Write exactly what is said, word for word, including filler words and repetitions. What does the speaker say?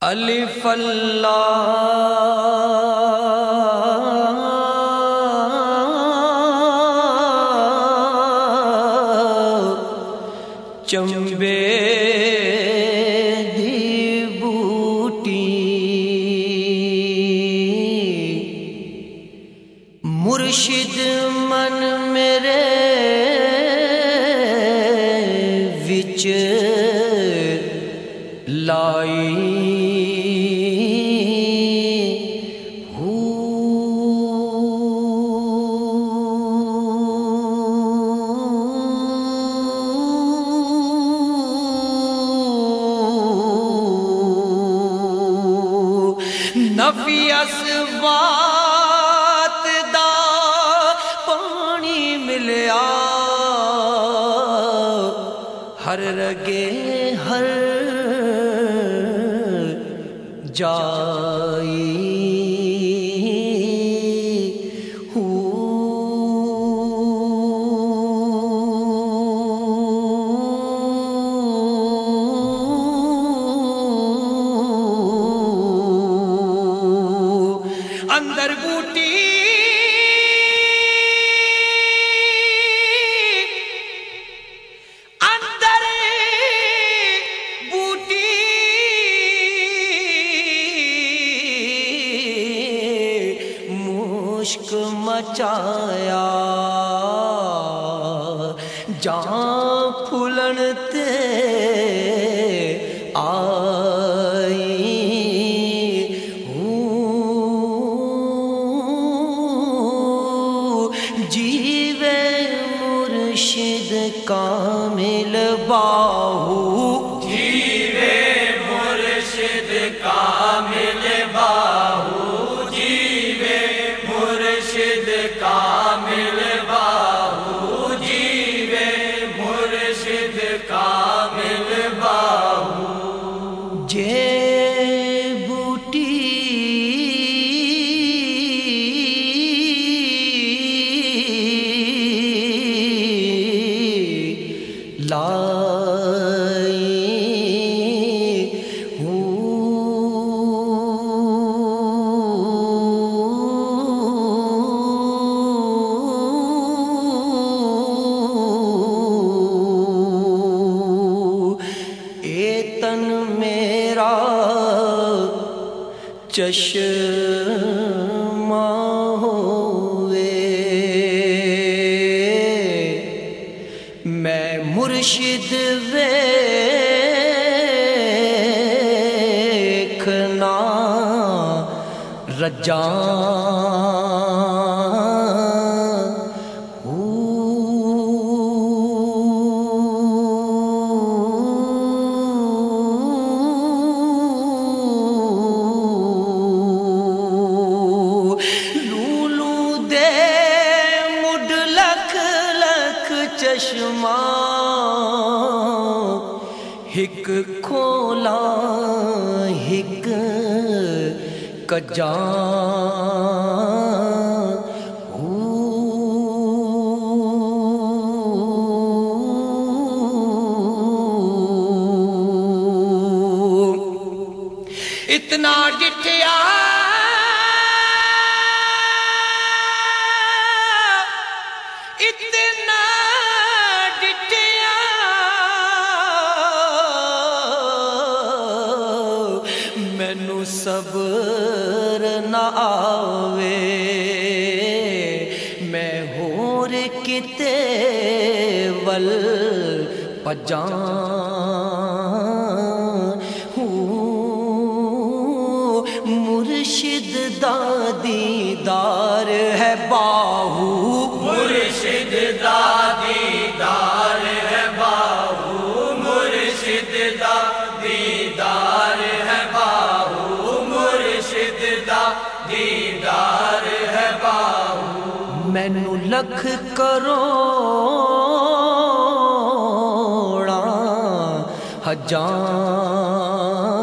الف اللہ چمبے دی بوٹی مرشد من میرے وچ لائی نفی اسوات دا پانی ملیا ہر رگے ہر جائی اندر بوٹی اندر بوٹی مشک مچایا جہاں پھولن تے آئی جیوے مرشد کامل باہو جیوے مرشد کامل باہو جیوے مرشد کامل باہو جیوے مرشد کامل باہو جے بوٹی لائی اے تن میرا چشمہ ہوئے میں مرشد ویکھنا رجاں لولو دے مڈ لکھ لکھ چشمہ ہک کھولا ہک کجاں اتنا ڈٹھیا اتنا ڈٹھیا مینوں صبر نہ آوے میں ہور کتے ول پجاں مرشد دا دیدار ہے باہو مرشد دا دیدار ہے باہو مرشد دا دیدار ہے باہو مرشد دا دیدار ہے باہو مینوں لکھ کروڑاں ہجاں